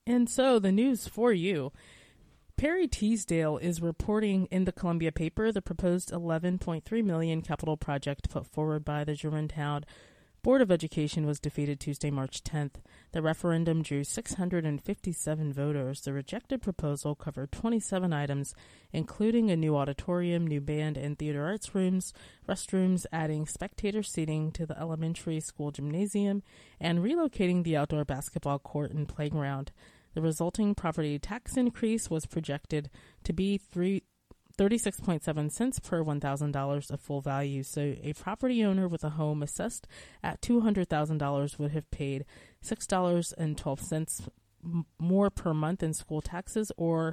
And so the news for you. Perry Teasdale is reporting in the Columbia paper the proposed $11.3 million capital project put forward by the Germantown Board of Education was defeated Tuesday, March 10th. The referendum drew 657 voters. The rejected proposal covered 27 items, including a new auditorium, new band and theater arts rooms, restrooms, adding spectator seating to the elementary school gymnasium, and relocating the outdoor basketball court and playground. The resulting property tax increase was projected to be 36.7 cents per $1,000 of full value. So a property owner with a home assessed at $200,000 would have paid $6.12 more per month in school taxes, or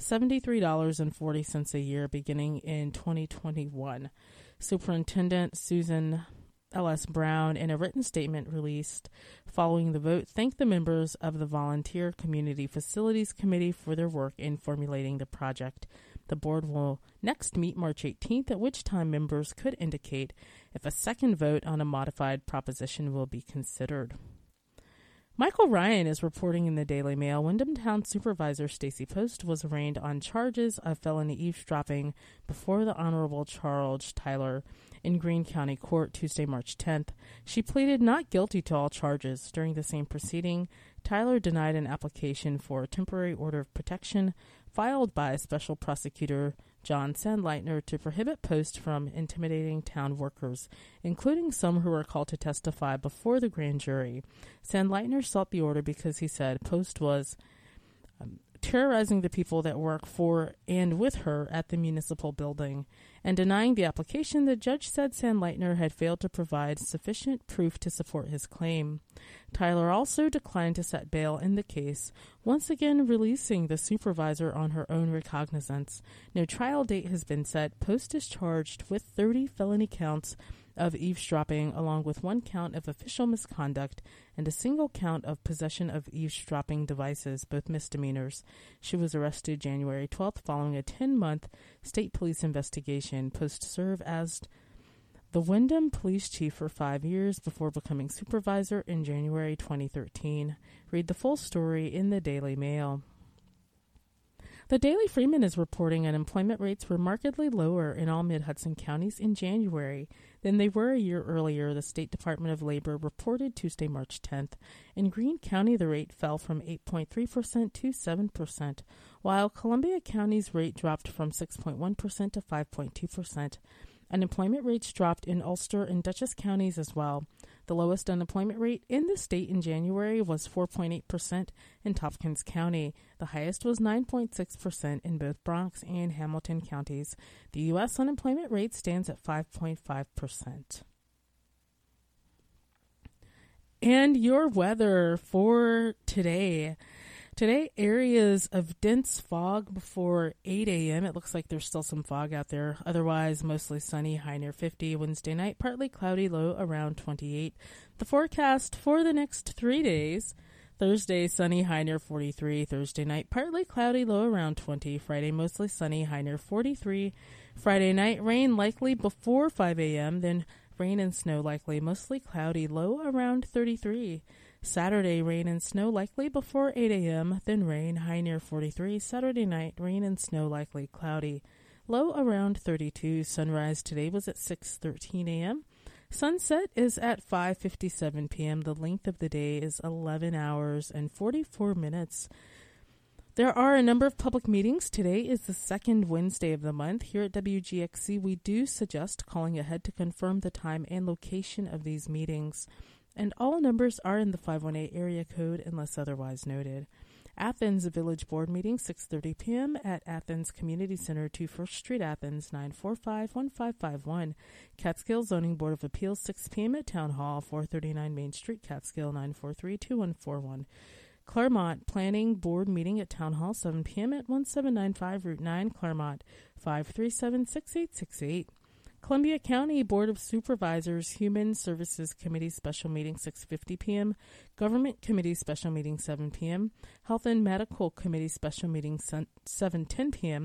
$73.40 a year beginning in 2021. Superintendent Susan L.S. Brown, in a written statement released following the vote, thanked the members of the Volunteer Community Facilities Committee for their work in formulating the project. The board will next meet March 18th, at which time members could indicate if a second vote on a modified proposition will be considered. Michael Ryan is reporting in the Daily Mail. Windham Town Supervisor Stacy Post was arraigned on charges of felony eavesdropping before the Honorable Charles Tyler in Greene County Court Tuesday, March 10th. She pleaded not guilty to all charges. During the same proceeding, Tyler denied an application for a temporary order of protection filed by Special Prosecutor John Sandleitner to prohibit Post from intimidating town workers, including some who were called to testify before the grand jury. Sandleitner sought the order because he said Post was terrorizing the people that work for and with her at the municipal building. And denying the application, the judge said Sandleitner had failed to provide sufficient proof to support his claim. Tyler also declined to set bail in the case, once again releasing the supervisor on her own recognizance. No trial date has been set. Post is charged with 30 felony counts of eavesdropping, along with 1 count of official misconduct and a single count of possession of eavesdropping devices, both misdemeanors. She was arrested January 12th following a 10-month state police investigation. Post served as the Windham police chief for 5 years before becoming supervisor in January 2013. Read the full story in the Daily Mail. The Daily Freeman is reporting unemployment rates were markedly lower in all mid-Hudson counties in January than they were a year earlier, the State Department of Labor reported Tuesday, March 10th. In Greene County, the rate fell from 8.3% to 7%, while Columbia County's rate dropped from 6.1% to 5.2%. Unemployment rates dropped in Ulster and Dutchess counties as well. The lowest unemployment rate in the state in January was 4.8% in Tompkins County. The highest was 9.6% in both Bronx and Hamilton counties. The U.S. unemployment rate stands at 5.5%. And your weather for today. Today, areas of dense fog before 8 a.m. It looks like there's still some fog out there. Otherwise, mostly sunny, high near 50. Wednesday night, partly cloudy, low around 28. The forecast for the next 3 days: Thursday, sunny, high near 43. Thursday night, partly cloudy, low around 20. Friday, mostly sunny, high near 43. Friday night, rain likely before 5 a.m., then rain and snow likely, mostly cloudy, low around 33. Saturday, rain and snow likely before 8 a.m., then rain, high near 43. Saturday night, rain and snow likely, cloudy, low around 32. Sunrise today was at 6:13 a.m. Sunset is at 5:57 p.m. The length of the day is 11 hours and 44 minutes. There are a number of public meetings. Today is the second Wednesday of the month. Here at WGXC, we do suggest calling ahead to confirm the time and location of these meetings. And all numbers are in the 518 area code unless otherwise noted. Athens Village Board meeting, 6:30 p.m. at Athens Community Center, 2 First Street, Athens, 945-1551. Catskill Zoning Board of Appeals, 6 p.m. at Town Hall, 439 Main Street, Catskill, 943-2141. Claremont Planning Board meeting at Town Hall, 7 p.m. at 1795 Route 9, Claremont, 537-6868. Columbia County Board of Supervisors Human Services Committee special meeting, 6:50 p.m. Government Committee special meeting, 7 p.m. Health and Medical Committee special meeting, 7:10 p.m.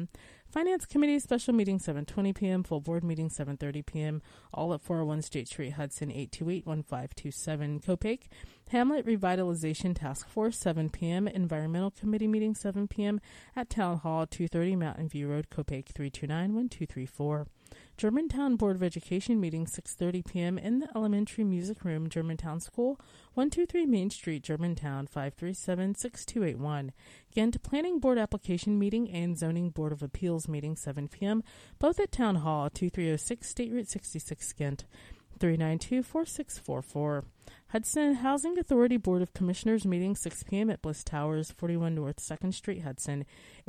Finance Committee special meeting 7:20 p.m., full board meeting 7:30 p.m., all at 401 State Street, Hudson 828-1527, Copake. Hamlet Revitalization Task Force 7 p.m., Environmental Committee meeting 7 p.m. at Town Hall 230 Mountain View Road, Copake 329-1234. Germantown Board of Education meeting 6:30 p.m. in the Elementary Music Room, Germantown School, 123 Main Street, Germantown 537-6281. Ghent Planning Board Application meeting and Zoning Board of Appeals meeting 7 p.m. both at Town Hall 2306 State Route 66 Ghent 392-4644. Hudson Housing Authority Board of Commissioners meeting 6 p.m. at Bliss Towers 41 North 2nd Street, Hudson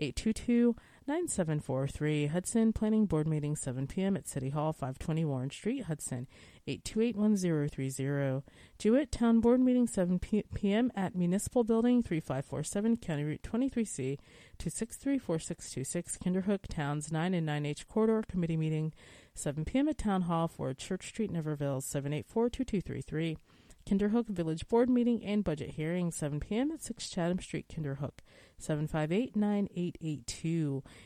822-9743. Hudson Planning Board meeting 7 p.m. at City Hall 520 Warren Street, Hudson 828-1030. Jewett Town Board meeting 7 p.m. at Municipal Building 3547 County Route 23C 263-4626. Kinderhook Towns 9 and 9H Corridor Committee meeting 7 p.m. at Town Hall for Church Street, Neverville 784-2233. Kinderhook Village Board meeting and budget hearing 7 p.m. at 6 Chatham Street, Kinderhook 758-9882.